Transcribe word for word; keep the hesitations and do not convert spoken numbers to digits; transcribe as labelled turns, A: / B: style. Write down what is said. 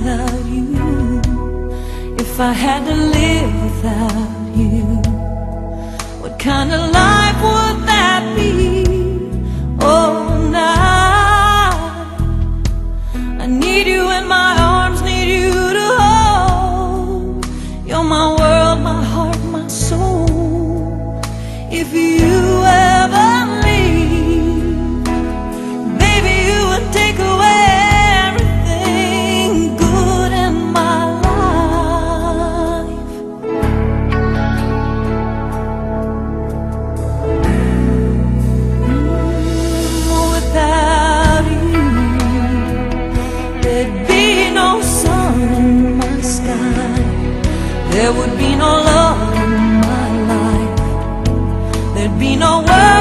A: without you, if I had to live without you, what kind of life would that be? Oh, now I need you in my arms, need you to hold. You're my world, my heart, my soul. If you ever leave, baby, you would take away everything good in my life. Mm, without you, there'd be no sun in my sky, there would be no love in my life, there'd be no world